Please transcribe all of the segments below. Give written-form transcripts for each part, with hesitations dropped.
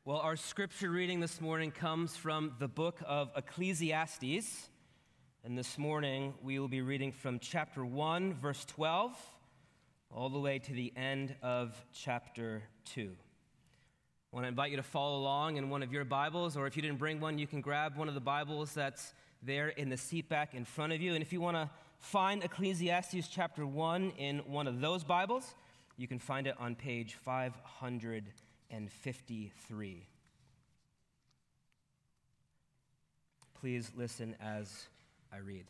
Well, our scripture reading this morning comes from the book of Ecclesiastes. And this morning, we will be reading from chapter 1, verse 12, all the way to the end of chapter 2. I want to invite you to follow along in one of your Bibles, or if you didn't bring one, you can grab one of the Bibles that's there in the seat back in front of you. And if you want to find Ecclesiastes chapter 1 in one of those Bibles, you can find it on page 553. Please listen as I read.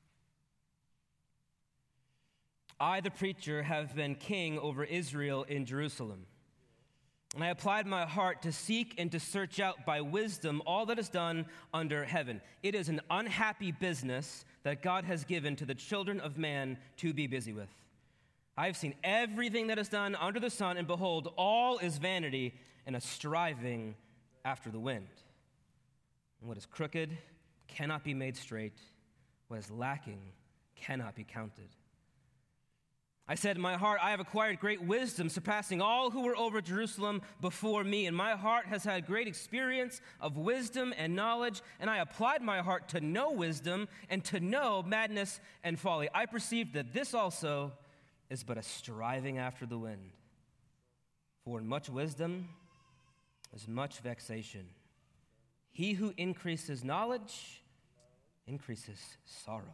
I, the preacher, have been king over Israel in Jerusalem. And I applied my heart to seek and to search out by wisdom all that is done under heaven. It is an unhappy business that God has given to the children of man to be busy with. I have seen everything that is done under the sun, and behold, all is vanity and a striving after the wind. And what is crooked cannot be made straight. What is lacking cannot be counted. I said in my heart, I have acquired great wisdom, surpassing all who were over Jerusalem before me. And my heart has had great experience of wisdom and knowledge. And I applied my heart to know wisdom and to know madness and folly. I perceived that this also is but a striving after the wind. For in much wisdom is much vexation. He who increases knowledge increases sorrow.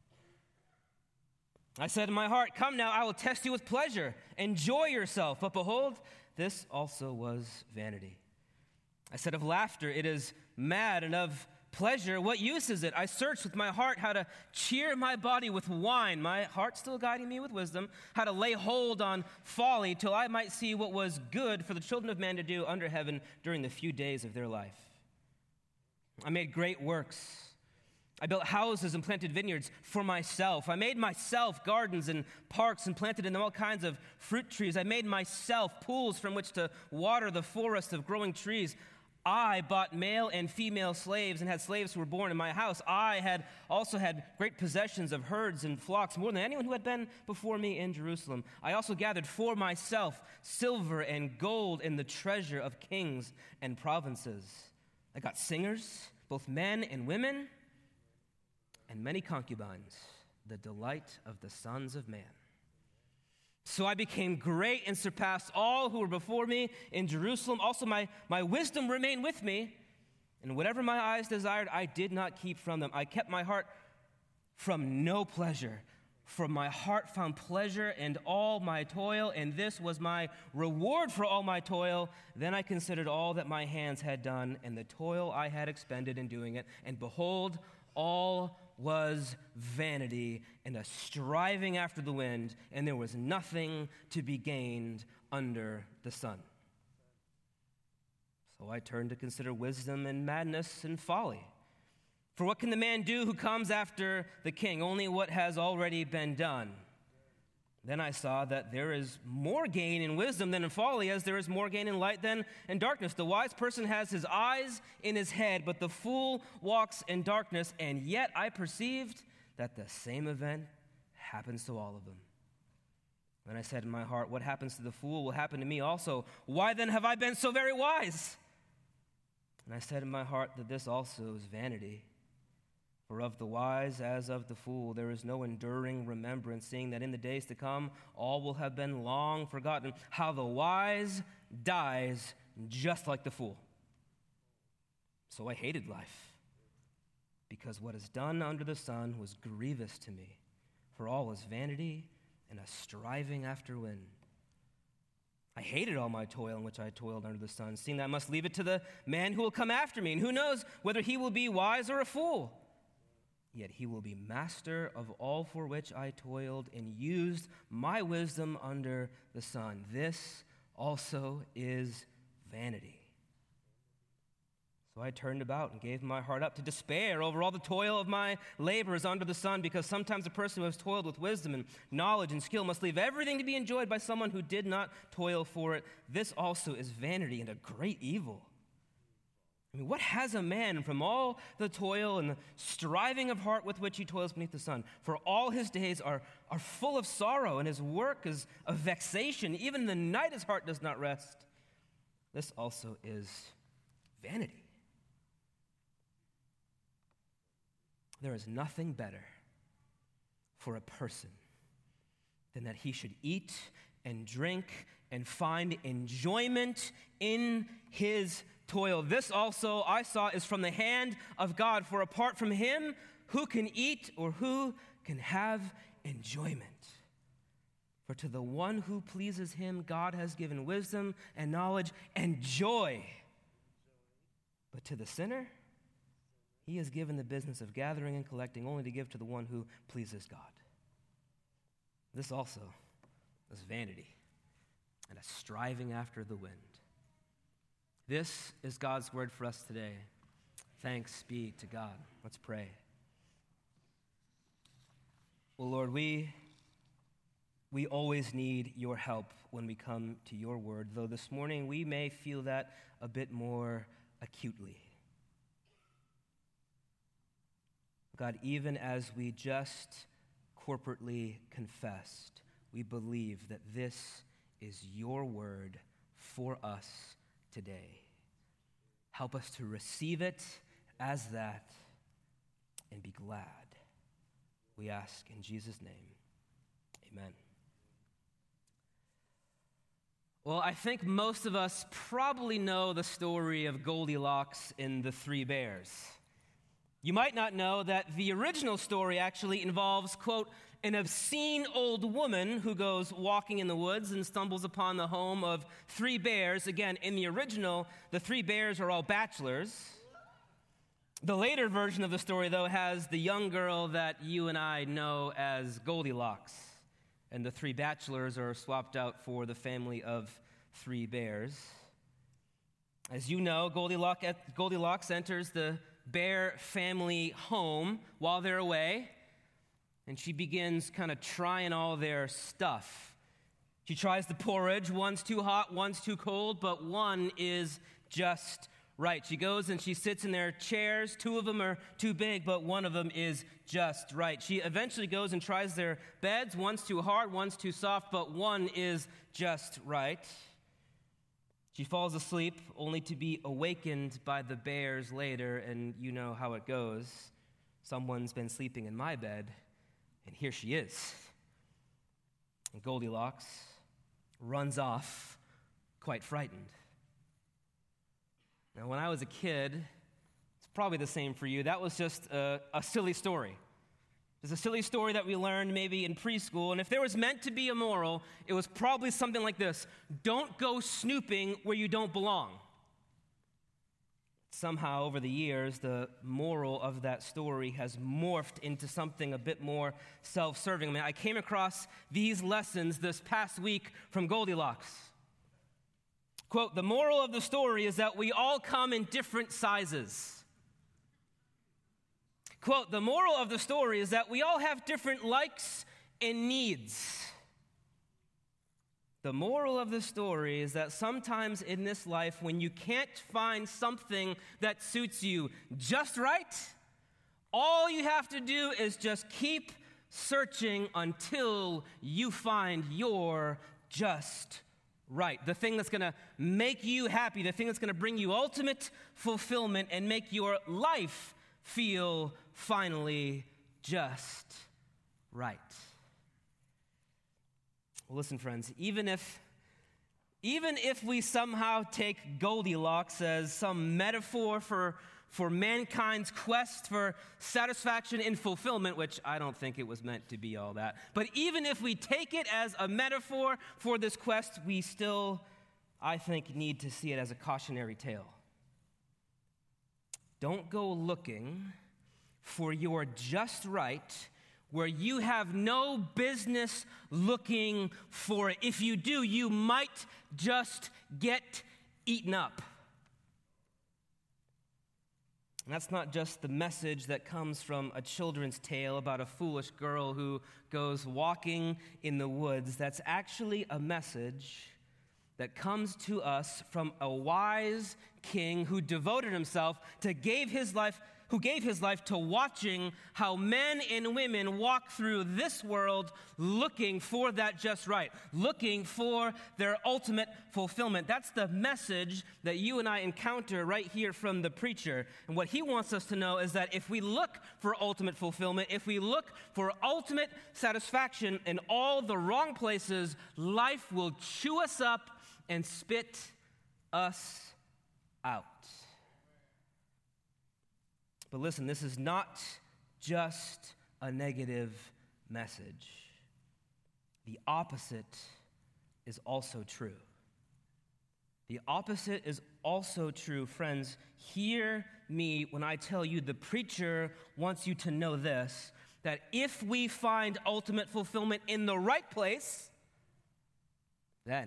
I said in my heart, come now, I will test you with pleasure. Enjoy yourself. But behold, this also was vanity. I said of laughter, it is mad, and of pleasure, what use is it? I searched with my heart how to cheer my body with wine, my heart still guiding me with wisdom, how to lay hold on folly till I might see what was good for the children of man to do under heaven during the few days of their life. I made great works. I built houses and planted vineyards for myself. I made myself gardens and parks and planted in them all kinds of fruit trees. I made myself pools from which to water the forest of growing trees. I bought male and female slaves and had slaves who were born in my house. I had also had great possessions of herds and flocks, more than anyone who had been before me in Jerusalem. I also gathered for myself silver and gold and the treasure of kings and provinces. I got singers, both men and women, and many concubines, the delight of the sons of man. So I became great and surpassed all who were before me in Jerusalem. Also my wisdom remained with me, and whatever my eyes desired, I did not keep from them. I kept my heart from no pleasure, for my heart found pleasure in all my toil, and this was my reward for all my toil. Then I considered all that my hands had done, and the toil I had expended in doing it, and behold, all was vanity and a striving after the wind, and there was nothing to be gained under the sun. So I turned to consider wisdom and madness and folly. For what can the man do who comes after the king? Only what has already been done. Then I saw that there is more gain in wisdom than in folly, as there is more gain in light than in darkness. The wise person has his eyes in his head, but the fool walks in darkness. And yet I perceived that the same event happens to all of them. Then I said in my heart, what happens to the fool will happen to me also. Why then have I been so very wise? And I said in my heart that this also is vanity. For of the wise as of the fool, there is no enduring remembrance, seeing that in the days to come, all will have been long forgotten. How the wise dies just like the fool. So I hated life, because what is done under the sun was grievous to me. For all is vanity and a striving after wind. I hated all my toil in which I toiled under the sun, seeing that I must leave it to the man who will come after me. And who knows whether he will be wise or a fool? Yet he will be master of all for which I toiled and used my wisdom under the sun. This also is vanity. So I turned about and gave my heart up to despair over all the toil of my labors under the sun, because sometimes a person who has toiled with wisdom and knowledge and skill must leave everything to be enjoyed by someone who did not toil for it. This also is vanity and a great evil. I mean, what has a man from all the toil and the striving of heart with which he toils beneath the sun? For all his days are full of sorrow, and his work is of vexation. Even in the night his heart does not rest. This also is vanity. There is nothing better for a person than that he should eat and drink and find enjoyment in his toil. This also, I saw, is from the hand of God, for apart from him, who can eat or who can have enjoyment? For to the one who pleases him, God has given wisdom and knowledge and joy. But to the sinner, he has given the business of gathering and collecting only to give to the one who pleases God. This also is vanity and a striving after the wind. This is God's word for us today. Thanks be to God. Let's pray. Well, Lord, we always need your help when we come to your word, though this morning we may feel that a bit more acutely. God, even as we just corporately confessed, we believe that this is your word for us today. Help us to receive it as that and be glad. We ask in Jesus' name, amen. Well, I think most of us probably know the story of Goldilocks and the Three Bears. You might not know that the original story actually involves, quote, an obscene old woman who goes walking in the woods and stumbles upon the home of three bears. Again, in the original, the three bears are all bachelors. The later version of the story, though, has the young girl that you and I know as Goldilocks. And the three bachelors are swapped out for the family of three bears. As you know, Goldilocks enters the bear family home while they're away, and she begins kind of trying all their stuff. She tries the porridge. One's too hot, one's too cold, but one is just right. She goes and she sits in their chairs. Two of them are too big, but one of them is just right. She eventually goes and tries their beds. One's too hard, one's too soft, but one is just right. She falls asleep only to be awakened by the bears later, and you know how it goes. Someone's been sleeping in my bed, and here she is. And Goldilocks runs off, quite frightened. Now, when I was a kid, it's probably the same for you. That was just a silly story. It's a silly story that we learned maybe in preschool, and if there was meant to be a moral, it was probably something like this: don't go snooping where you don't belong. Somehow, over the years, the moral of that story has morphed into something a bit more self-serving. I mean, I came across these lessons this past week from Goldilocks. Quote, the moral of the story is that we all come in different sizes. Quote, the moral of the story is that we all have different likes and needs. The moral of the story is that sometimes in this life, when you can't find something that suits you just right, all you have to do is just keep searching until you find your just right. The thing that's going to make you happy, the thing that's going to bring you ultimate fulfillment and make your life feel finally just right. Well, listen, friends, even if we somehow take Goldilocks as some metaphor for mankind's quest for satisfaction and fulfillment, which I don't think it was meant to be all that, but even if we take it as a metaphor for this quest, we still, I think, need to see it as a cautionary tale. Don't go looking for your just right where you have no business looking for it. If you do, you might just get eaten up. And that's not just the message that comes from a children's tale about a foolish girl who goes walking in the woods. That's actually a message that comes to us from a wise king who devoted himself to give his life who gave his life to watching how men and women walk through this world looking for that just right, looking for their ultimate fulfillment. That's the message that you and I encounter right here from the preacher. And what he wants us to know is that if we look for ultimate fulfillment, if we look for ultimate satisfaction in all the wrong places, life will chew us up and spit us out. But listen, this is not just a negative message. The opposite is also true. The opposite is also true. Friends, hear me when I tell you the preacher wants you to know this, that if we find ultimate fulfillment in the right place, then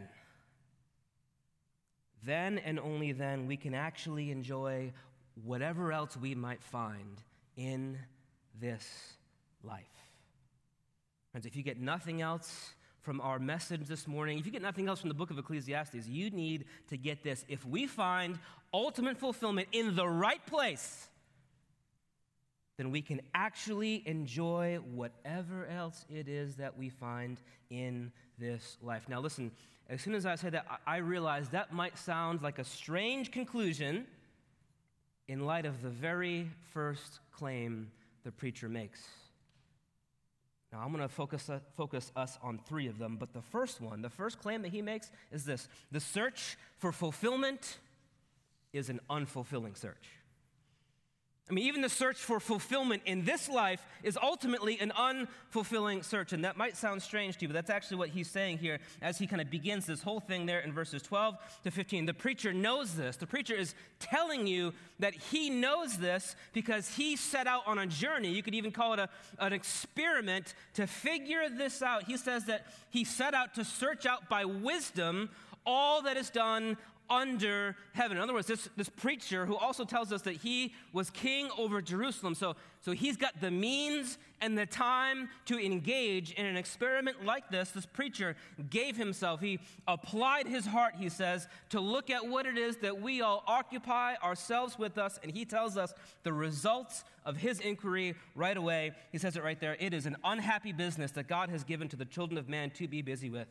and only then we can actually enjoy whatever else we might find in this life. Friends, if you get nothing else from our message this morning, if you get nothing else from the book of Ecclesiastes, you need to get this. If we find ultimate fulfillment in the right place, then we can actually enjoy whatever else it is that we find in this life. Now listen, as soon as I say that, I realize that might sound like a strange conclusion in light of the very first claim the preacher makes. Now, I'm going to focus us on three of them, but the first claim that he makes is this: the search for fulfillment is an unfulfilling search. I mean, even the search for fulfillment in this life is ultimately an unfulfilling search. And that might sound strange to you, but that's actually what he's saying here as he kind of begins this whole thing there in verses 12 to 15. The preacher knows this. The preacher is telling you that he knows this because he set out on a journey. You could even call it an experiment to figure this out. He says that he set out to search out by wisdom all that is done under heaven. In other words, this preacher who also tells us that he was king over Jerusalem, so he's got the means and the time to engage in an experiment like this. This preacher gave himself, he applied his heart, he says, to look at what it is that we all occupy ourselves with us, and he tells us the results of his inquiry right away. He says it right there: it is an unhappy business that God has given to the children of man to be busy with.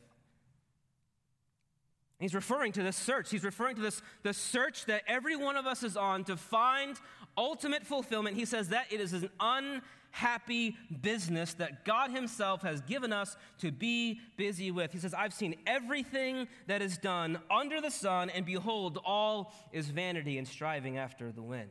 He's referring to this search. He's referring to the search that every one of us is on to find ultimate fulfillment. He says that it is an unhappy business that God himself has given us to be busy with. He says, I've seen everything that is done under the sun, and behold, all is vanity and striving after the wind.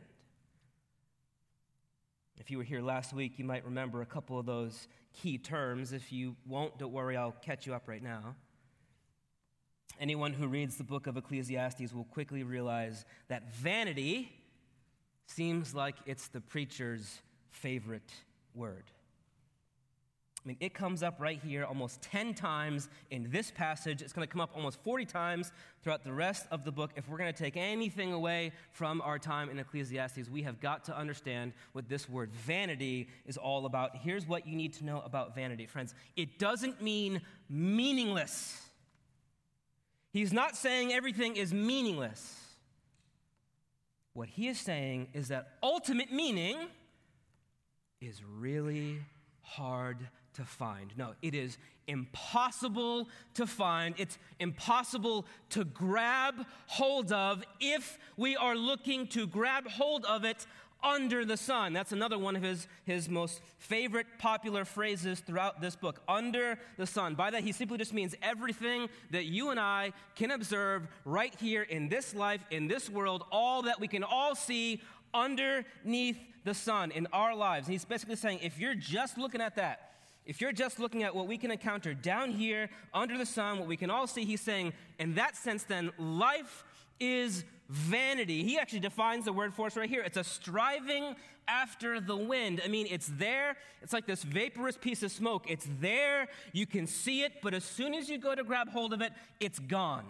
If you were here last week, you might remember a couple of those key terms. If you won't, don't worry, I'll catch you up right now. Anyone who reads the book of Ecclesiastes will quickly realize that vanity seems like it's the preacher's favorite word. I mean, it comes up right here almost 10 times in this passage. It's going to come up almost 40 times throughout the rest of the book. If we're going to take anything away from our time in Ecclesiastes, we have got to understand what this word vanity is all about. Here's what you need to know about vanity, friends. It doesn't mean meaningless. He's not saying everything is meaningless. What he is saying is that ultimate meaning is really hard to find. No, it is impossible to find. It's impossible to grab hold of if we are looking to grab hold of it under the sun. That's another one of his most favorite popular phrases throughout this book. Under the sun. By that, he simply just means everything that you and I can observe right here in this life, in this world, all that we can all see underneath the sun in our lives. And he's basically saying, if you're just looking at that, if you're just looking at what we can encounter down here under the sun, what we can all see, he's saying, in that sense, then, life is vanity. He actually defines the word for us right here. It's a striving after the wind. I mean, it's there. It's like this vaporous piece of smoke. It's there. You can see it, but as soon as you go to grab hold of it, it's gone.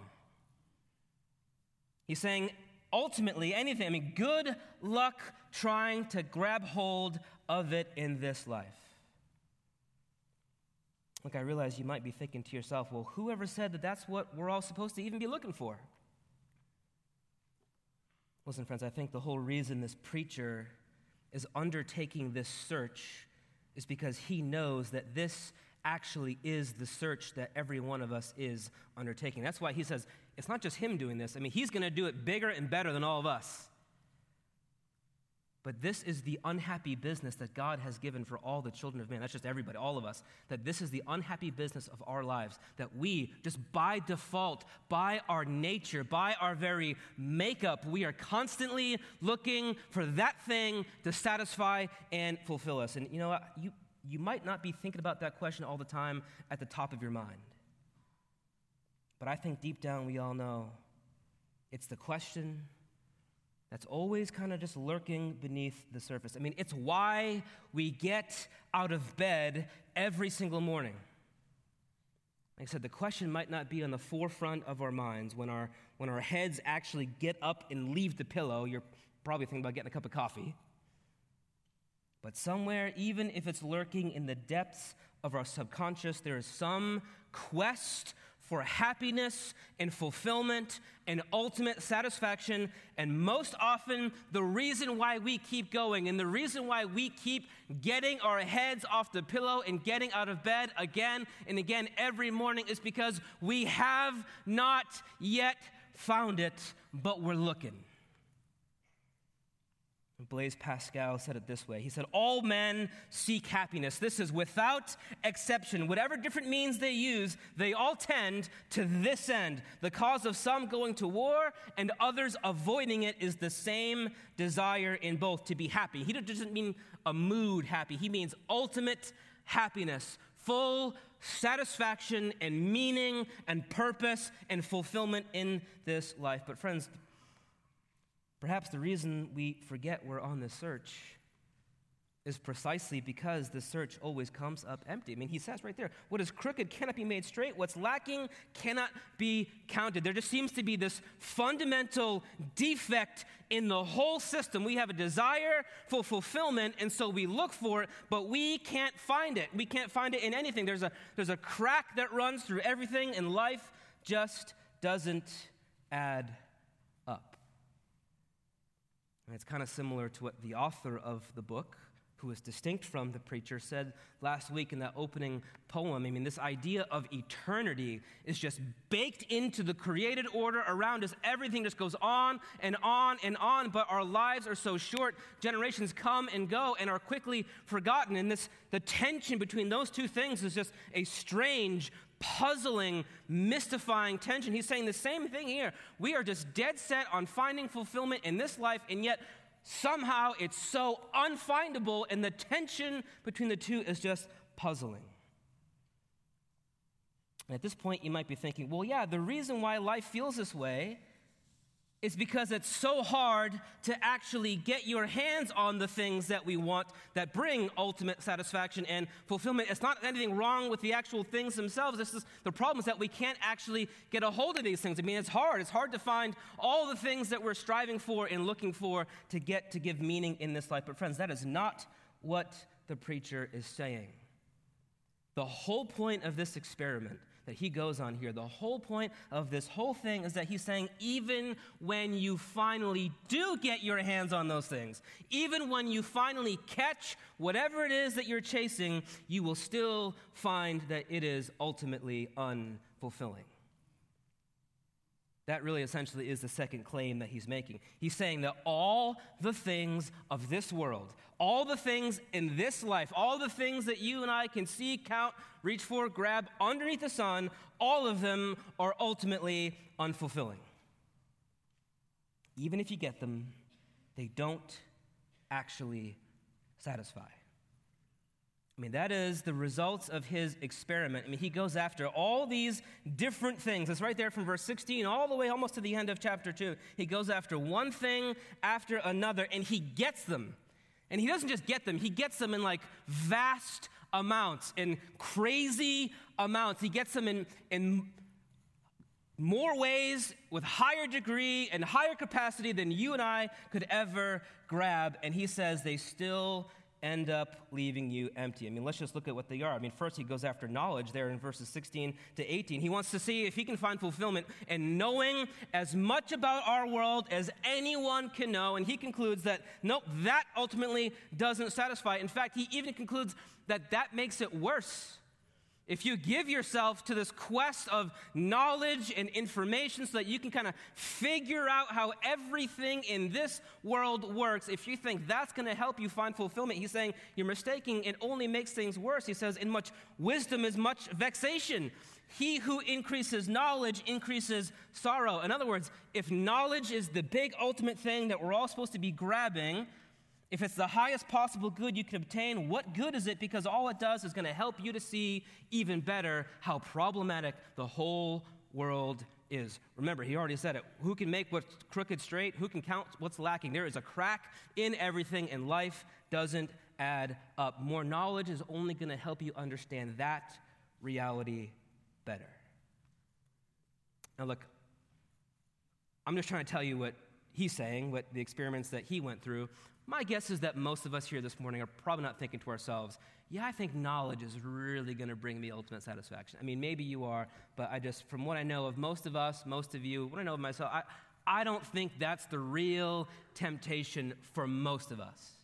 He's saying, ultimately, anything, I mean, good luck trying to grab hold of it in this life. Look, I realize you might be thinking to yourself, well, whoever said that that's what we're all supposed to even be looking for? Listen, friends, I think the whole reason this preacher is undertaking this search is because he knows that this actually is the search that every one of us is undertaking. That's why he says it's not just him doing this. I mean, he's going to do it bigger and better than all of us. But this is the unhappy business that God has given for all the children of man. That's just everybody, all of us. That this is the unhappy business of our lives. That we, just by default, by our nature, by our very makeup, we are constantly looking for that thing to satisfy and fulfill us. And you know what? You might not be thinking about that question all the time at the top of your mind. But I think deep down we all know it's the question that's always kind of just lurking beneath the surface. I mean, it's why we get out of bed every single morning. Like I said, the question might not be on the forefront of our minds. When our heads actually get up and leave the pillow, you're probably thinking about getting a cup of coffee. But somewhere, even if it's lurking in the depths of our subconscious, there is some quest for happiness and fulfillment and ultimate satisfaction. And most often, the reason why we keep going and the reason why we keep getting our heads off the pillow and getting out of bed again and again every morning is because we have not yet found it, but we're looking. Blaise Pascal said it this way. He said, all men seek happiness. This is without exception. Whatever different means they use, they all tend to this end. The cause of some going to war and others avoiding it is the same desire in both, to be happy. He doesn't mean a mood happy. He means ultimate happiness, full satisfaction and meaning and purpose and fulfillment in this life. But friends, perhaps the reason we forget we're on this search is precisely because the search always comes up empty. I mean, he says right there, what is crooked cannot be made straight. What's lacking cannot be counted. There just seems to be this fundamental defect in the whole system. We have a desire for fulfillment, and so we look for it, but we can't find it. We can't find it in anything. There's a crack that runs through everything, and life just doesn't add up. And it's kind of similar to what the author of the book, who is distinct from the preacher, said last week in that opening poem. I mean, this idea of eternity is just baked into the created order around us. Everything just goes on and on and on, but our lives are so short. Generations come and go and are quickly forgotten. And the tension between those two things is just a strange, puzzling, mystifying tension. He's saying the same thing here. We are just dead set on finding fulfillment in this life, and yet somehow it's so unfindable, and the tension between the two is just puzzling. And at this point, you might be thinking, well, yeah, the reason why life feels this way is because it's so hard to actually get your hands on the things that we want that bring ultimate satisfaction and fulfillment. It's not anything wrong with the actual things themselves. The problem is that we can't actually get a hold of these things. I mean, it's hard. It's hard to find all the things that we're striving for and looking for to give meaning in this life. But friends, that is not what the preacher is saying. The whole point of this experiment that he goes on here, the whole point of this whole thing is that he's saying even when you finally do get your hands on those things, even when you finally catch whatever it is that you're chasing, you will still find that it is ultimately unfulfilling. That really essentially is the second claim that he's making. He's saying that all the things of this world, all the things in this life, all the things that you and I can see, count, reach for, grab underneath the sun, all of them are ultimately unfulfilling. Even if you get them, they don't actually satisfy. I mean, that is the results of his experiment. I mean, he goes after all these different things. It's right there from verse 16 all the way almost to the end of chapter 2. He goes after one thing after another, and he gets them. And he doesn't just get them, he gets them in like vast amounts, in crazy amounts. He gets them in more ways, with higher degree and higher capacity than you and I could ever grab. And he says they still end up leaving you empty. I mean, let's just look at what they are. I mean, first he goes after knowledge there in verses 16 to 18. He wants to see if he can find fulfillment in knowing as much about our world as anyone can know. And he concludes that, nope, that ultimately doesn't satisfy. In fact, he even concludes that that makes it worse. If you give yourself to this quest of knowledge and information so that you can kind of figure out how everything in this world works, if you think that's going to help you find fulfillment, he's saying you're mistaken. It only makes things worse. He says, in much wisdom is much vexation. He who increases knowledge increases sorrow. In other words, if knowledge is the big ultimate thing that we're all supposed to be grabbing, if it's the highest possible good you can obtain, what good is it? Because all it does is going to help you to see even better how problematic the whole world is. Remember, he already said it. Who can make what's crooked straight? Who can count what's lacking? There is a crack in everything, and life doesn't add up. More knowledge is only going to help you understand that reality better. Now look, I'm just trying to tell you what he's saying, what the experiments that he went through. My guess is that most of us here this morning are probably not thinking to ourselves, yeah, I think knowledge is really going to bring me ultimate satisfaction. I mean, maybe you are, but from what I know of most of us, most of you, what I know of myself, I don't think that's the real temptation for most of us.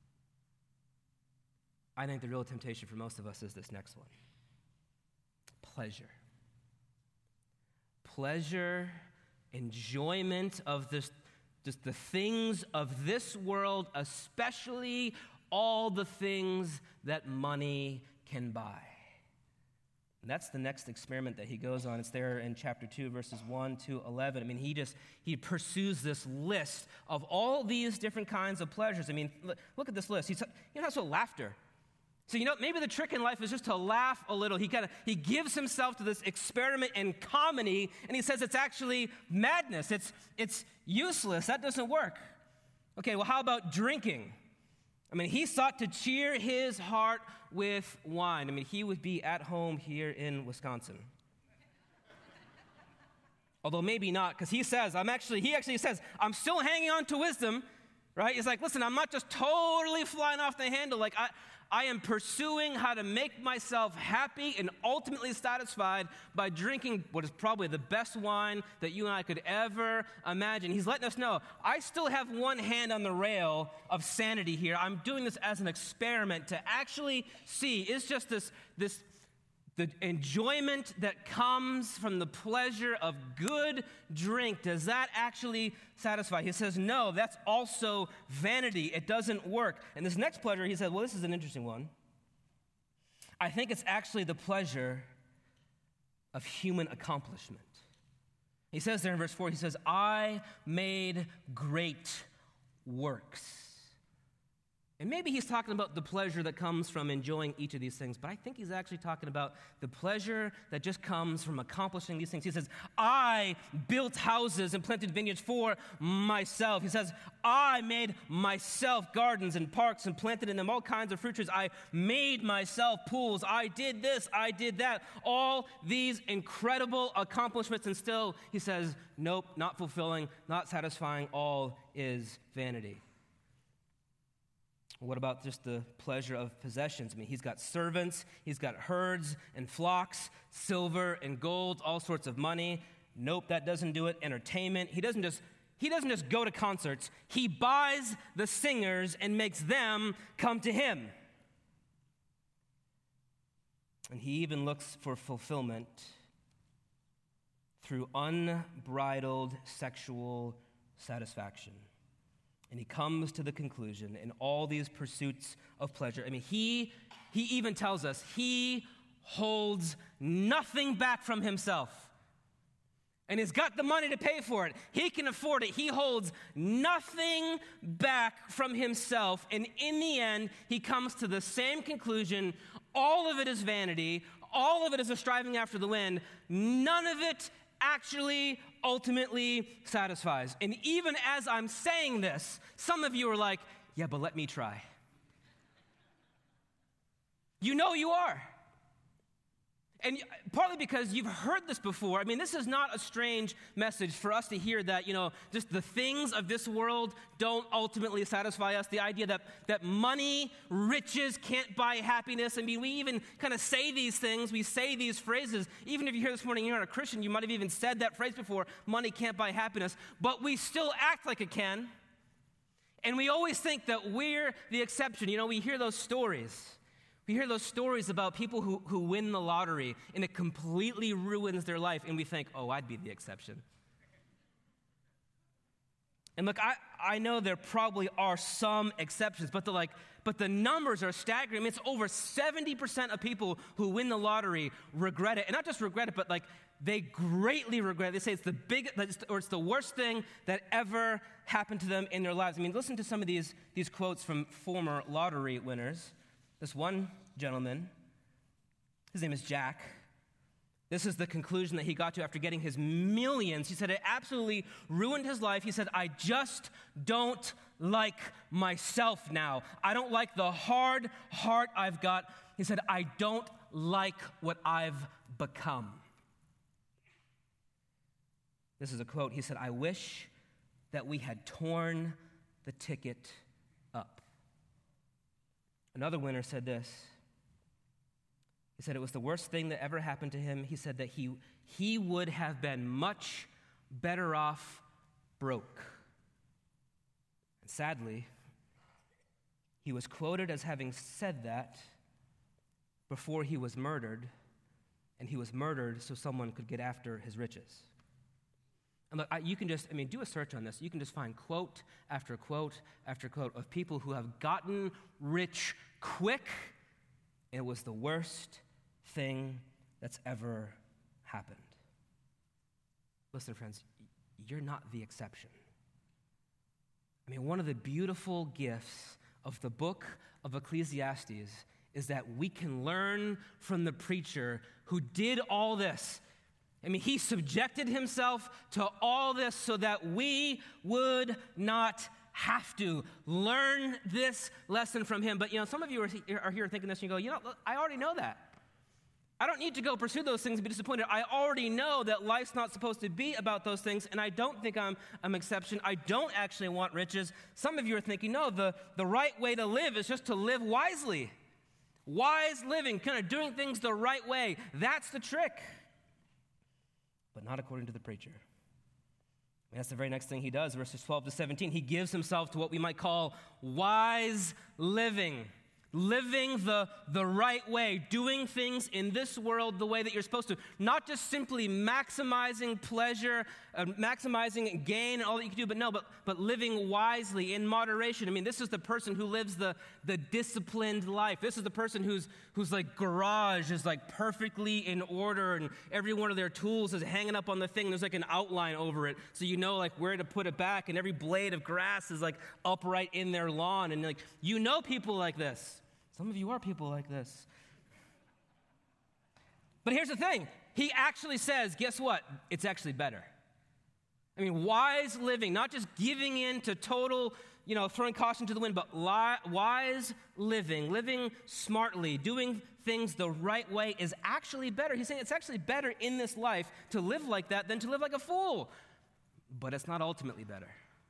I think the real temptation for most of us is this next one. Pleasure. Pleasure, enjoyment of this, just the things of this world, especially all the things that money can buy. And that's the next experiment that he goes on. It's there in chapter 2, verses 1 to 11. I mean, he pursues this list of all these different kinds of pleasures. I mean, look at this list. That's what laughter. So, maybe the trick in life is just to laugh a little. He gives himself to this experiment in comedy, and he says it's actually madness. It's useless. That doesn't work. Okay, well, how about drinking? I mean, he sought to cheer his heart with wine. I mean, he would be at home here in Wisconsin. Although maybe not, because he actually says, I'm still hanging on to wisdom, right? He's like, listen, I'm not just totally flying off the handle. Like, I am pursuing how to make myself happy and ultimately satisfied by drinking what is probably the best wine that you and I could ever imagine. He's letting us know, I still have one hand on the rail of sanity here. I'm doing this as an experiment to actually see, is just the enjoyment that comes from the pleasure of good drink, does that actually satisfy? He says, no, that's also vanity. It doesn't work. And this next pleasure, he said, well, this is an interesting one. I think it's actually the pleasure of human accomplishment. He says there in verse 4, he says, I made great works. And maybe he's talking about the pleasure that comes from enjoying each of these things, but I think he's actually talking about the pleasure that just comes from accomplishing these things. He says, I built houses and planted vineyards for myself. He says, I made myself gardens and parks and planted in them all kinds of fruit trees. I made myself pools. I did this, I did that. All these incredible accomplishments, and still he says, nope, not fulfilling, not satisfying, all is vanity. What about just the pleasure of possessions? I mean, he's got servants, he's got herds and flocks, silver and gold, all sorts of money. Nope, that doesn't do it. Entertainment. He doesn't just go to concerts. He buys the singers and makes them come to him. And he even looks for fulfillment through unbridled sexual satisfaction. And he comes to the conclusion in all these pursuits of pleasure. I mean, he even tells us he holds nothing back from himself. And he's got the money to pay for it. He can afford it. He holds nothing back from himself. And in the end, he comes to the same conclusion. All of it is vanity. All of it is a striving after the wind. None of it actually ultimately satisfies. And even as I'm saying this, some of you are like, yeah, but let me try. You know you are. And partly because you've heard this before. I mean, this is not a strange message for us to hear that, just the things of this world don't ultimately satisfy us. The idea that money, riches can't buy happiness. I mean, we even kind of say these things. We say these phrases. Even if you're here this morning, you're not a Christian, you might have even said that phrase before, money can't buy happiness. But we still act like it can. And we always think that we're the exception. We hear those stories. We hear those stories about people who win the lottery, and it completely ruins their life, and we think, oh, I'd be the exception. And look, I know there probably are some exceptions, but the numbers are staggering. I mean, it's over 70% of people who win the lottery regret it, and not just regret it, but they greatly regret it. They say it's the worst thing that ever happened to them in their lives. I mean, listen to some of these quotes from former lottery winners. This one gentleman, his name is Jack. This is the conclusion that he got to after getting his millions. He said it absolutely ruined his life. He said, I just don't like myself now. I don't like the hard heart I've got. He said, I don't like what I've become. This is a quote. He said, I wish that we had torn the ticket up. Another winner said this. He said it was the worst thing that ever happened to him. He said that he would have been much better off broke. And sadly, he was quoted as having said that before he was murdered, and he was murdered so someone could get after his riches. And look, you can just, do a search on this. You can just find quote after quote after quote of people who have gotten rich quick, and it was the worst thing that's ever happened. Listen, friends, you're not the exception. One of the beautiful gifts of the book of Ecclesiastes is that we can learn from the preacher who did all this. He subjected himself to all this so that we would not have to learn this lesson from him. But, some of you are here thinking this, and you go, look, I already know that. I don't need to go pursue those things and be disappointed. I already know that life's not supposed to be about those things, and I don't think I'm an exception. I don't actually want riches. Some of you are thinking, no, the right way to live is just to live wisely. Wise living, kind of doing things the right way. That's the trick. But not according to the preacher. That's the very next thing he does, verses 12 to 17. He gives himself to what we might call wise living. Living the right way, doing things in this world the way that you're supposed to. Not just simply maximizing pleasure, maximizing gain and all that you can do, but living wisely, in moderation. This is the person who lives the disciplined life. This is the person whose garage is perfectly in order, and every one of their tools is hanging up on the thing. There's an outline over it, so you know where to put it back, and every blade of grass is upright in their lawn, and people like this. Some of you are people like this. But here's the thing. He actually says, guess what? It's actually better. Wise living, not just giving in to total, throwing caution to the wind, but wise living smartly, doing things the right way is actually better. He's saying it's actually better in this life to live like that than to live like a fool. But it's not ultimately better.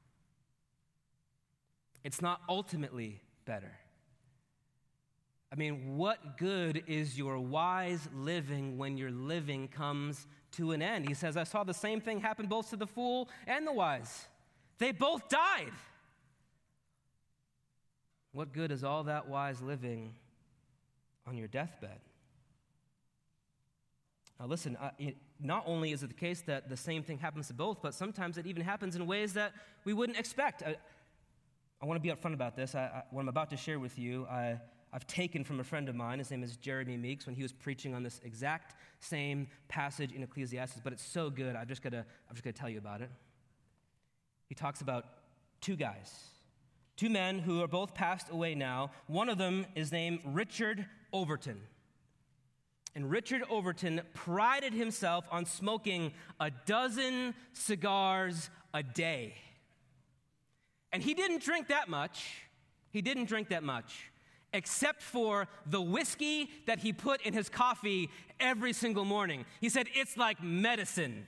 It's not ultimately better. What good is your wise living when your living comes to an end? He says, I saw the same thing happen both to the fool and the wise. They both died. What good is all that wise living on your deathbed? Now listen, not only is it the case that the same thing happens to both, but sometimes it even happens in ways that we wouldn't expect. I want to be upfront about this. What I'm about to share with you, I've taken from a friend of mine. His name is Jeremy Meeks, when he was preaching on this exact same passage in Ecclesiastes, but it's so good, I'm just gonna tell you about it. He talks about two men who are both passed away now. One of them is named Richard Overton. And Richard Overton prided himself on smoking 12 cigars a day. And he didn't drink that much. except for the whiskey that he put in his coffee every single morning. He said, it's like medicine.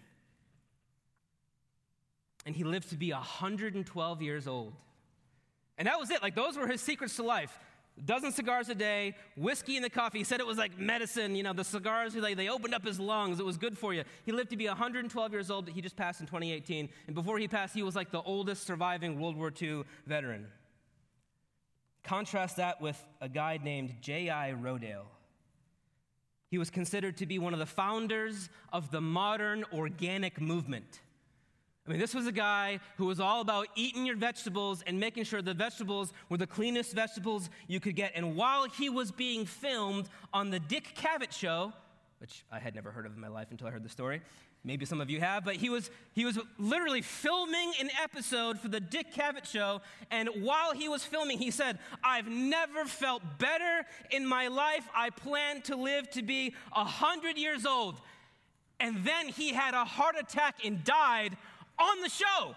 And he lived to be 112 years old. And that was it. Like, those were his secrets to life. A dozen cigars a day, whiskey in the coffee. He said it was like medicine. You know, the cigars, they opened up his lungs. It was good for you. He lived to be 112 years old. He just passed in 2018. And before he passed, he was like the oldest surviving World War II veteran. Contrast that with a guy named J.I. Rodale. He was considered to be one of the founders of the modern organic movement. I mean, this was a guy who was all about eating your vegetables and making sure the vegetables were the cleanest vegetables you could get. And while he was being filmed on the Dick Cavett show, which I had never heard of in my life until I heard the story, maybe some of you have, but he was literally filming an episode for the Dick Cavett show, and while he was filming, he said, I've never felt better in my life. I plan to live to be 100 years old. And then he had a heart attack and died on the show.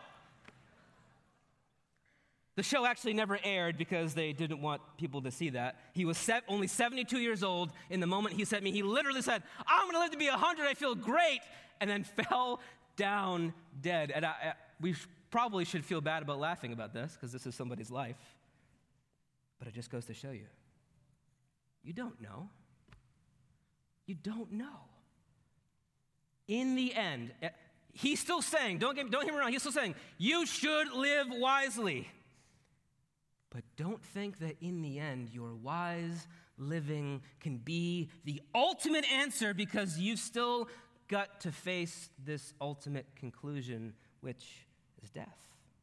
The show actually never aired because they didn't want people to see that. He was only 72 years old in the moment he sent me. He literally said, I'm going to live to be 100. I feel great. And then fell down dead. And we probably should feel bad about laughing about this because this is somebody's life. But it just goes to show you. You don't know. You don't know. In the end, he's still saying, don't hear me wrong, he's still saying, you should live wisely. But don't think that in the end, your wise living can be the ultimate answer because you've still got to face this ultimate conclusion, which is death.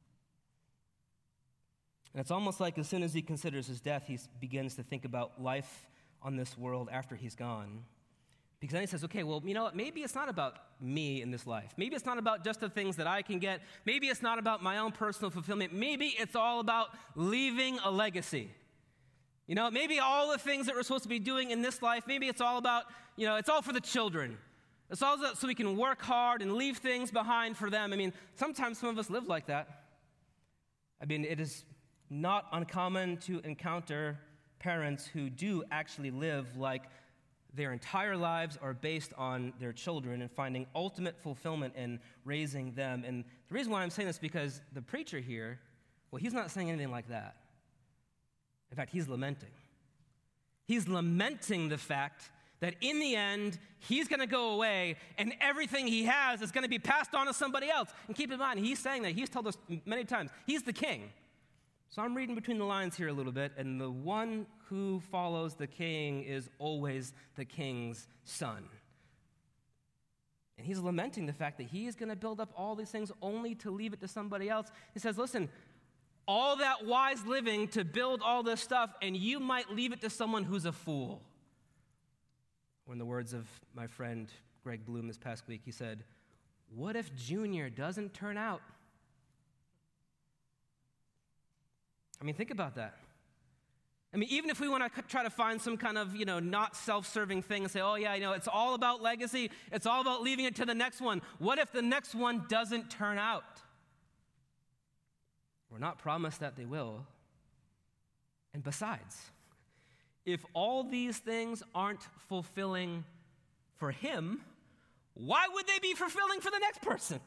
And it's almost like as soon as he considers his death, he begins to think about life on this world after he's gone. Because then he says, okay, well, you know what? Maybe it's not about me in this life. Maybe it's not about just the things that I can get. Maybe it's not about my own personal fulfillment. Maybe it's all about leaving a legacy. You know, maybe all the things that we're supposed to be doing in this life, maybe it's all about, you know, it's all for the children. It's all so we can work hard and leave things behind for them. I mean, sometimes some of us live like that. I mean, it is not uncommon to encounter parents who do actually live like their entire lives are based on their children and finding ultimate fulfillment in raising them. And the reason why I'm saying this is because the preacher here, well, he's not saying anything like that. In fact, he's lamenting. He's lamenting the fact that in the end, he's going to go away and everything he has is going to be passed on to somebody else. And keep in mind, he's saying that. He's told us many times, he's the king. So I'm reading between the lines here a little bit, and the one who follows the king is always the king's son. And he's lamenting the fact that he is going to build up all these things only to leave it to somebody else. He says, listen, all that wise living to build all this stuff, and you might leave it to someone who's a fool. Or in the words of my friend Greg Bloom this past week, he said, what if Junior doesn't turn out? I mean, think about that. I mean, even if we want to try to find some kind of, not self-serving thing and say, oh, yeah, it's all about legacy. It's all about leaving it to the next one. What if the next one doesn't turn out? We're not promised that they will. And besides, if all these things aren't fulfilling for him, why would they be fulfilling for the next person?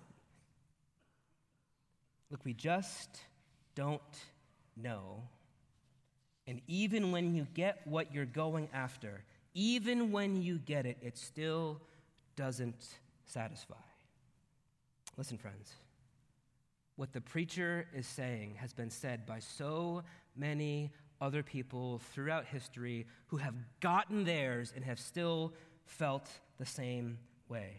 Look, we just don't know. And even when you get what you're going after, even when you get it, it still doesn't satisfy. Listen, friends, what the preacher is saying has been said by so many other people throughout history who have gotten theirs and have still felt the same way.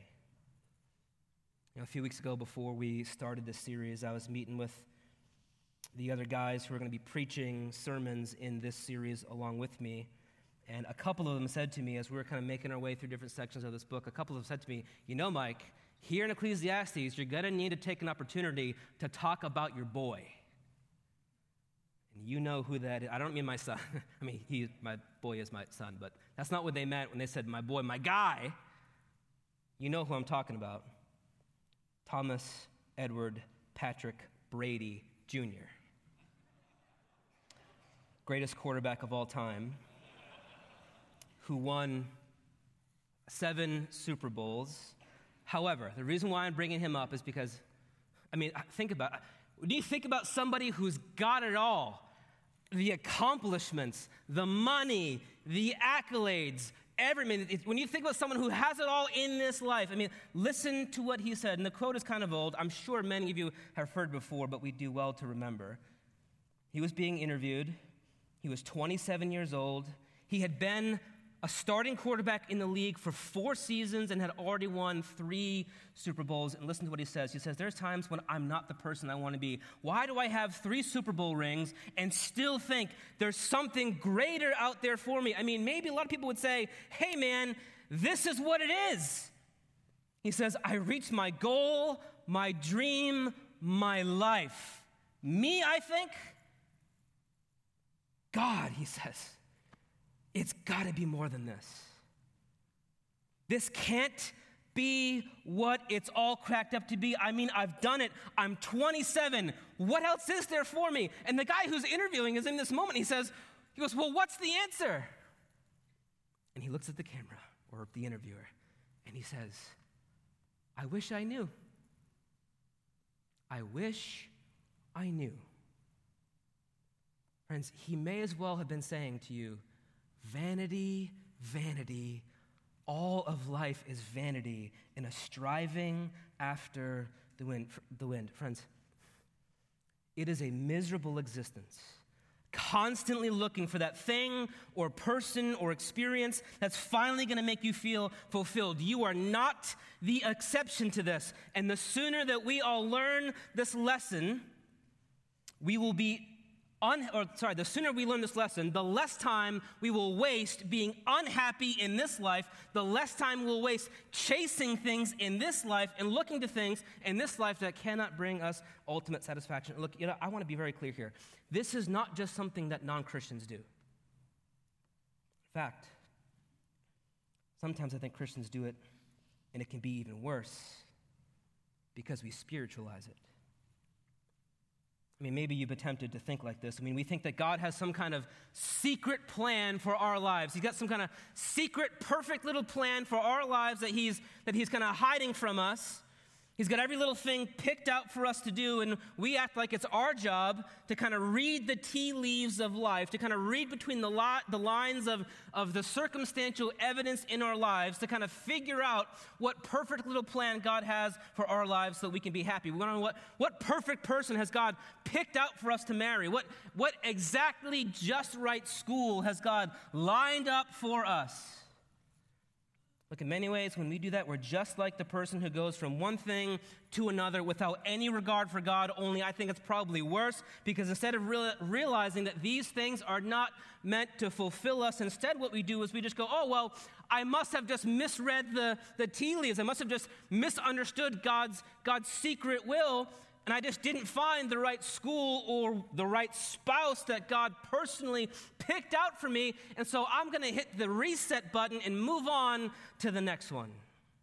A few weeks ago, before we started this series, I was meeting with the other guys who are going to be preaching sermons in this series along with me. And a couple of them said to me, as we were kind of making our way through different sections of this book, a couple of them said to me, Mike, here in Ecclesiastes, you're going to need to take an opportunity to talk about your boy. And you know who that is. I don't mean my son. I mean, my boy is my son, but that's not what they meant when they said my boy, my guy. You know who I'm talking about. Thomas Edward Patrick Brady Jr. greatest quarterback of all time, who won 7 Super Bowls. However, the reason why I'm bringing him up is because, think about it. When you think about somebody who's got it all, the accomplishments, the money, the accolades, when you think about someone who has it all in this life, listen to what he said. And the quote is kind of old. I'm sure many of you have heard before, but we do well to remember. He was being interviewed. He was 27 years old. He had been a starting quarterback in the league for 4 seasons and had already won 3 Super Bowls. And listen to what he says. He says, there's times when I'm not the person I want to be. Why do I have 3 Super Bowl rings and still think there's something greater out there for me? Maybe a lot of people would say, hey man, this is what it is. He says, I reached my goal, my dream, my life. Me, I think. God, he says, it's got to be more than this. This can't be what it's all cracked up to be. I've done it. I'm 27. What else is there for me? And the guy who's interviewing is in this moment. He goes, well, what's the answer? And he looks at the camera or the interviewer and he says, I wish I knew. I wish I knew. Friends, he may as well have been saying to you, vanity, vanity, all of life is vanity and a striving after the wind. Friends, it is a miserable existence, constantly looking for that thing or person or experience that's finally going to make you feel fulfilled. You are not the exception to this. And the sooner that we all learn this lesson, the sooner we learn this lesson, the less time we will waste being unhappy in this life, the less time we'll waste chasing things in this life and looking to things in this life that cannot bring us ultimate satisfaction. Look, I want to be very clear here. This is not just something that non-Christians do. In fact, sometimes I think Christians do it, and it can be even worse because we spiritualize it. Maybe you've attempted to think like this. We think that God has some kind of secret plan for our lives. He's got some kind of secret, perfect little plan for our lives that he's kind of hiding from us. He's got every little thing picked out for us to do, and we act like it's our job to kind of read the tea leaves of life, to kind of read between the lines of the circumstantial evidence in our lives, to kind of figure out what perfect little plan God has for our lives so that we can be happy. We want to know what perfect person has God picked out for us to marry? What exactly just right school has God lined up for us? Look, in many ways, when we do that, we're just like the person who goes from one thing to another without any regard for God, only I think it's probably worse, because instead of realizing that these things are not meant to fulfill us, instead what we do is we just go, oh, well, I must have just misread the tea leaves. I must have just misunderstood God's secret will, and I just didn't find the right school or the right spouse that God personally picked out for me, and so I'm going to hit the reset button and move on to the next one.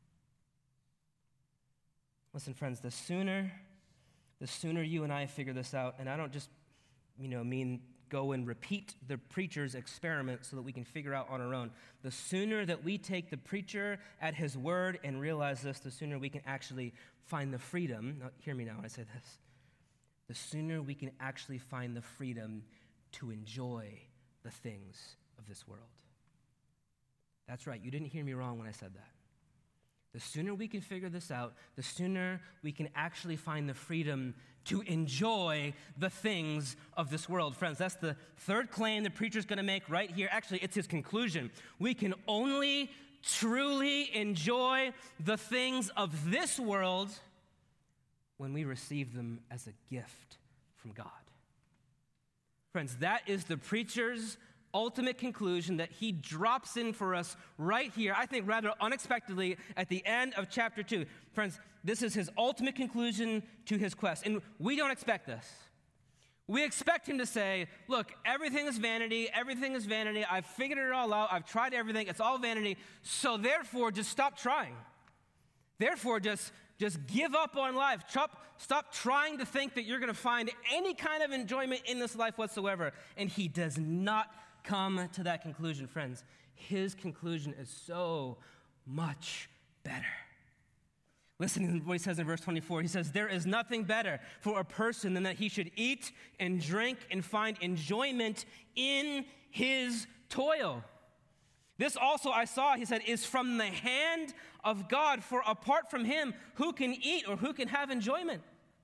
Listen, friends, the sooner you and I figure this out, and I don't just, mean go and repeat the preacher's experiment so that we can figure out on our own. The sooner that we take the preacher at his word and realize this, the sooner we can actually find the freedom. Now, hear me now when I say this. The sooner we can actually find the freedom to enjoy the things of this world. That's right. You didn't hear me wrong when I said that. The sooner we can figure this out, the sooner we can actually find the freedom to enjoy the things of this world. Friends, that's the third claim the preacher's going to make right here. Actually, it's his conclusion. We can only truly enjoy the things of this world when we receive them as a gift from God. Friends, that is the preacher's ultimate conclusion that he drops in for us right here, I think rather unexpectedly at the end of chapter 2. Friends, this is his ultimate conclusion to his quest. And we don't expect this. We expect him to say, look, everything is vanity. I've figured it all out. I've tried everything. It's all vanity. So therefore, just stop trying. Therefore, just just give up on life. Stop trying to think that you're going to find any kind of enjoyment in this life whatsoever. And he does not come to that conclusion, friends. His conclusion is so much better. Listen to what he says in verse 24. He says, there is nothing better for a person than that he should eat and drink and find enjoyment in his toil. This also I saw, he said, is from the hand of God, for apart from him, who can eat or who can have enjoyment?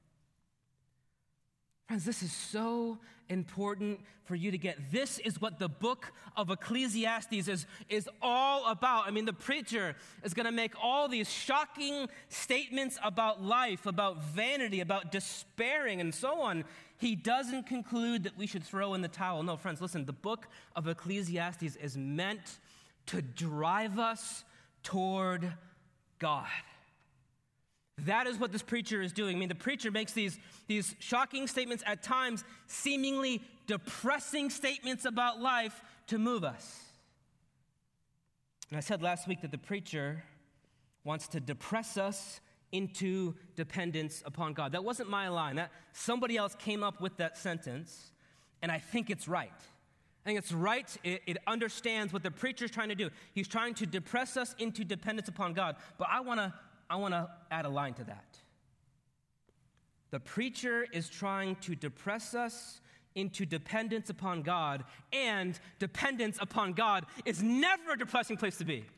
Friends, this is so important for you to get. This is what the book of Ecclesiastes is all about. I mean, the preacher is going to make all these shocking statements about life, about vanity, about despairing, and so on. He doesn't conclude that we should throw in the towel. No, friends, listen, the book of Ecclesiastes is meant to drive us toward God. That is what this preacher is doing. I mean, the preacher makes these shocking statements, at times seemingly depressing statements about life to move us. And I said last week that the preacher wants to depress us into dependence upon God. That wasn't my line. That somebody else came up with that sentence, and I think it's right. I think it's right. It understands what the preacher is trying to do. He's trying to depress us into dependence upon God. But I want to add a line to that. The preacher is trying to depress us into dependence upon God, and dependence upon God is never a depressing place to be.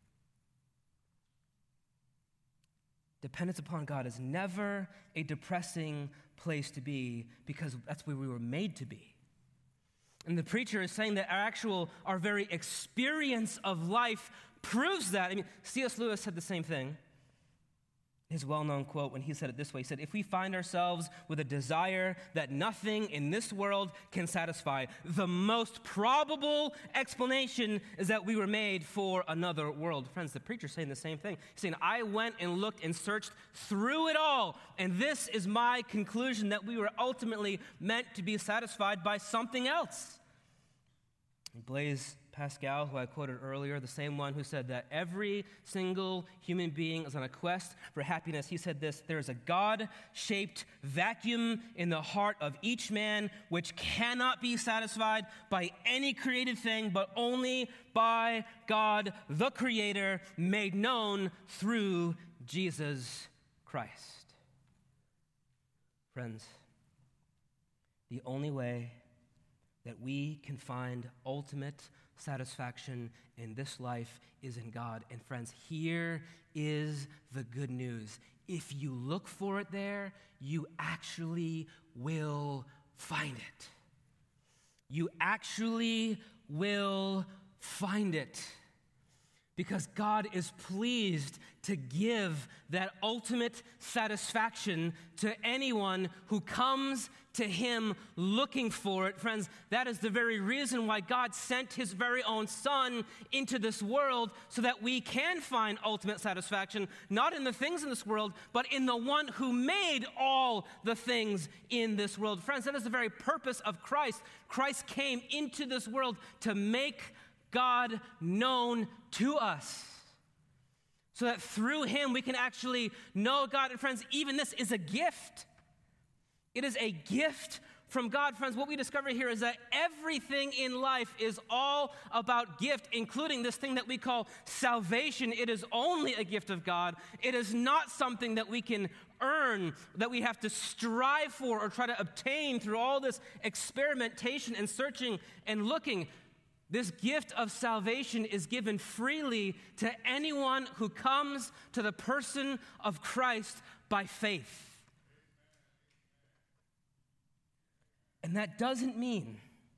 Dependence upon God is never a depressing place to be, because that's where we were made to be. And the preacher is saying that our very experience of life proves that. I mean, C.S. Lewis said the same thing. His well-known quote, when he said it this way, he said, if we find ourselves with a desire that nothing in this world can satisfy, the most probable explanation is that we were made for another world. Friends, the preacher's saying the same thing. He's saying, I went and looked and searched through it all, and this is my conclusion, that we were ultimately meant to be satisfied by something else. Blaise Pascal, who I quoted earlier, the same one who said that every single human being is on a quest for happiness. He said this, there is a God-shaped vacuum in the heart of each man which cannot be satisfied by any created thing, but only by God, the Creator, made known through Jesus Christ. Friends, the only way that we can find ultimate satisfaction in this life is in God. And friends, here is the good news. If you look for it there, you actually will find it. You actually will find it. Because God is pleased to give that ultimate satisfaction to anyone who comes to him looking for it. Friends, that is the very reason why God sent his very own Son into this world, so that we can find ultimate satisfaction, not in the things in this world, but in the one who made all the things in this world. Friends, that is the very purpose of Christ. Christ came into this world to make God known to us, so that through him we can actually know God. And friends, even this is a gift. It is a gift from God. Friends, what we discover here is that everything in life is all about gift, including this thing that we call salvation. It is only a gift of God. It is not something that we can earn, that we have to strive for or try to obtain through all this experimentation and searching and looking. This gift of salvation is given freely to anyone who comes to the person of Christ by faith. And that doesn't mean,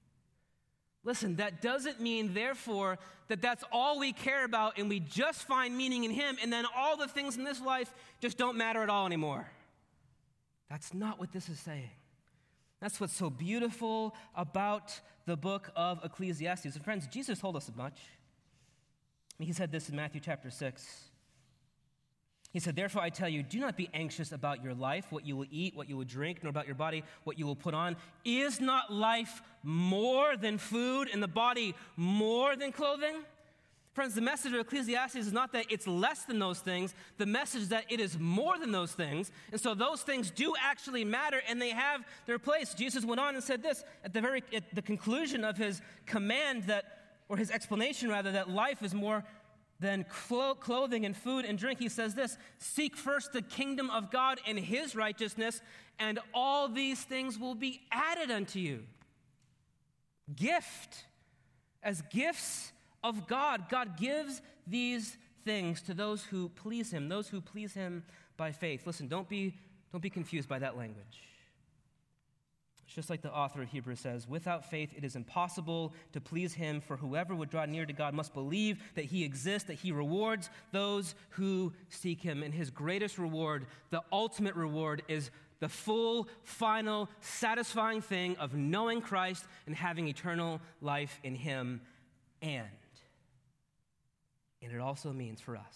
therefore, that that's all we care about and we just find meaning in him, and then all the things in this life just don't matter at all anymore. That's not what this is saying. That's what's so beautiful about the book of Ecclesiastes. And friends, Jesus told us much. He said this in Matthew chapter 6. He said, therefore I tell you, do not be anxious about your life, what you will eat, what you will drink, nor about your body, what you will put on. Is not life more than food, and the body more than clothing? Friends, the message of Ecclesiastes is not that it's less than those things. The message is that it is more than those things. And so those things do actually matter, and they have their place. Jesus went on and said this at the conclusion of his command or his explanation rather, that life is more than clothing and food and drink. He says this: seek first the kingdom of God and his righteousness, and all these things will be added unto you. Gift. As gifts of God, God gives these things to those who please him, those who please him by faith. Listen, don't be confused by that language. It's just like the author of Hebrews says, without faith it is impossible to please him, for whoever would draw near to God must believe that he exists, that he rewards those who seek him. And his greatest reward, the ultimate reward, is the full, final, satisfying thing of knowing Christ and having eternal life in him. And it also means for us,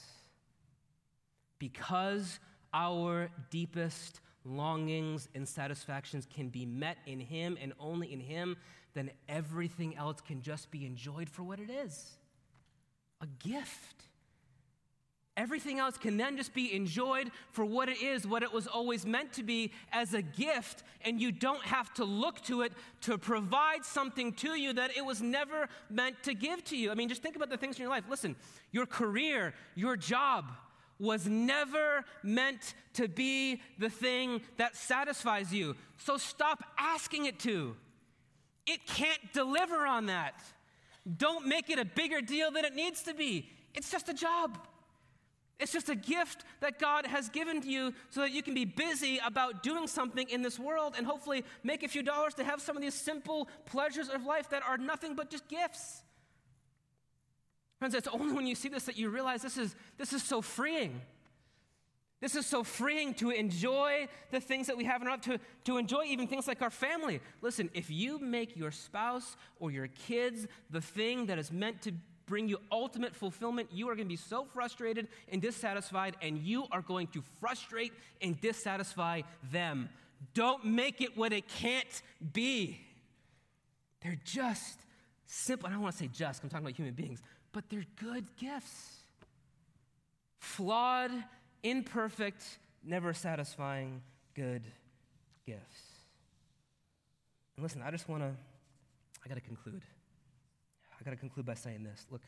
because our deepest longings and satisfactions can be met in him and only in him, then everything else can just be enjoyed for what it is, a gift. Everything else can then just be enjoyed for what it is, what it was always meant to be, as a gift, and you don't have to look to it to provide something to you that it was never meant to give to you. I mean, just think about the things in your life. Listen, your career, your job was never meant to be the thing that satisfies you. So stop asking it to. It can't deliver on that. Don't make it a bigger deal than it needs to be. It's just a job. It's just a gift that God has given to you so that you can be busy about doing something in this world and hopefully make a few dollars to have some of these simple pleasures of life that are nothing but just gifts. Friends, it's only when you see this that you realize this is so freeing. This is so freeing to enjoy the things that we have in our life, to enjoy even things like our family. Listen, if you make your spouse or your kids the thing that is meant to bring you ultimate fulfillment, you are going to be so frustrated and dissatisfied, and you are going to frustrate and dissatisfy them. Don't make it what it can't be. They're just simple. I don't want to say just, I'm talking about human beings, but they're good gifts. Flawed, imperfect, never satisfying, good gifts. And listen, I got to conclude. I got to conclude by saying this. Look,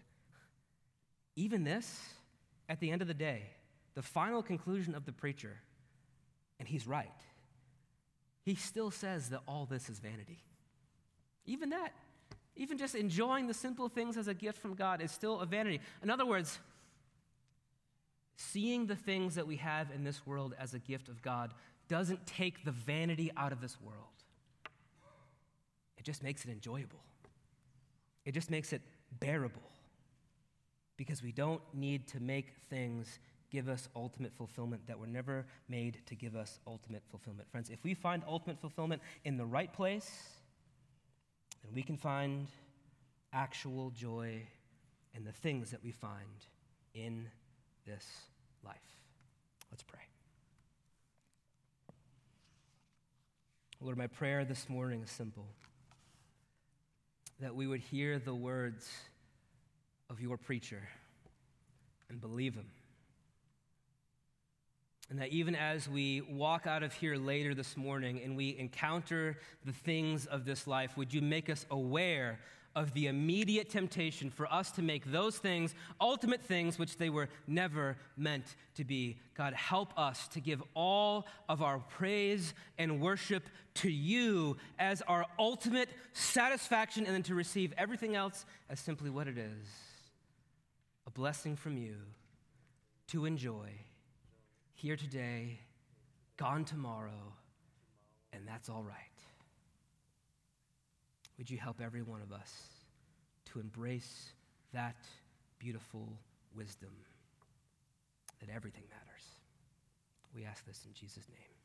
even this, at the end of the day, the final conclusion of the preacher, and he's right, he still says that all this is vanity. Even that, even just enjoying the simple things as a gift from God is still a vanity. In other words, seeing the things that we have in this world as a gift of God doesn't take the vanity out of this world. It just makes it enjoyable. It just makes it bearable, because we don't need to make things give us ultimate fulfillment that were never made to give us ultimate fulfillment. Friends, if we find ultimate fulfillment in the right place, then we can find actual joy in the things that we find in this life. Let's pray. Lord, my prayer this morning is simple: that we would hear the words of your preacher and believe them. And that even as we walk out of here later this morning and we encounter the things of this life, would you make us aware of the immediate temptation for us to make those things ultimate things which they were never meant to be. God, help us to give all of our praise and worship to you as our ultimate satisfaction, and then to receive everything else as simply what it is, a blessing from you to enjoy here today, gone tomorrow, and that's all right. Would you help every one of us to embrace that beautiful wisdom that everything matters? We ask this in Jesus' name.